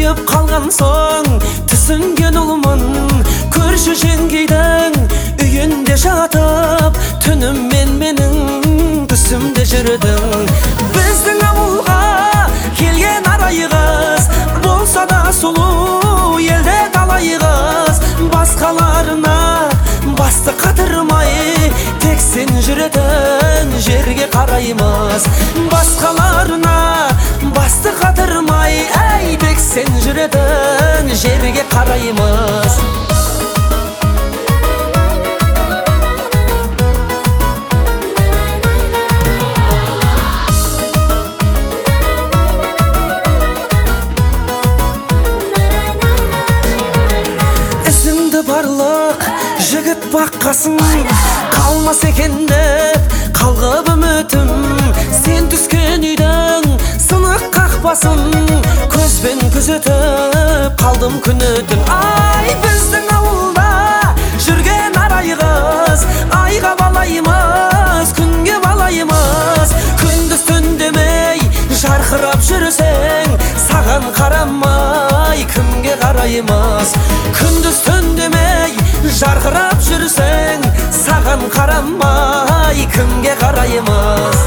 күйіп қалған соң түсінген ұлмын. Көрші жеңгейдің үйінде жатып түніммен менің түсімде жүрдің. Біздің ауылға келген арай қыз, болса да сұлу елде талай қыз. Басқаларына басты қатырмай, тек сен жүретін жерге қараймыз. Басқаларына басты қатырмай, әй, тек сен жүретін жерге қараймыз. Барлық жігіт баққасын, қалмас екен деп қалғып үмітім. Сен түскен үйдің сынық қақпасын көзбен күзетіп қалдым күні-түн. Ай, біздің ауылда жүрген арай қыз, айға балаймыз, күнге балаймыз. Күндіз түн демей жарқырап жүрсең, саған қарамай кімге қараймыз. Күндіз түн демей жарқырап жүрсең, саған қарамай кімге қараймыз.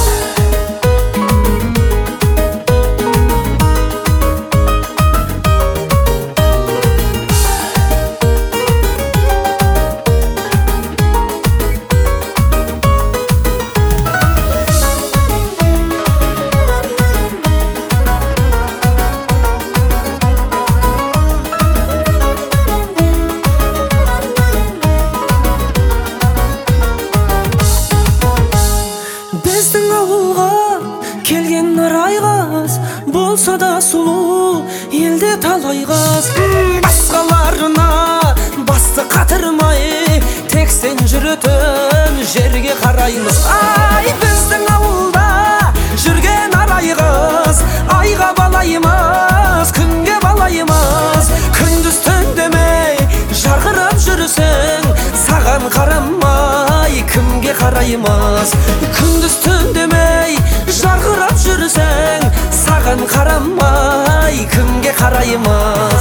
Біздің ауылға келген арай қыз, болса да сұлу елде талай қыз. Басқаларына басты қатырмай, тек сен жүретін жерге қараймыз. Ай, біздің ауылда жүрген арай қыз, айға балаймыз, күнге балаймыз. Күндіз түн демей жарқырап жүрсең, саған қарамай кімге қараймыз. Күндіз түн демей жарқырап жүрсең, саған қарамай кімге қараймыз.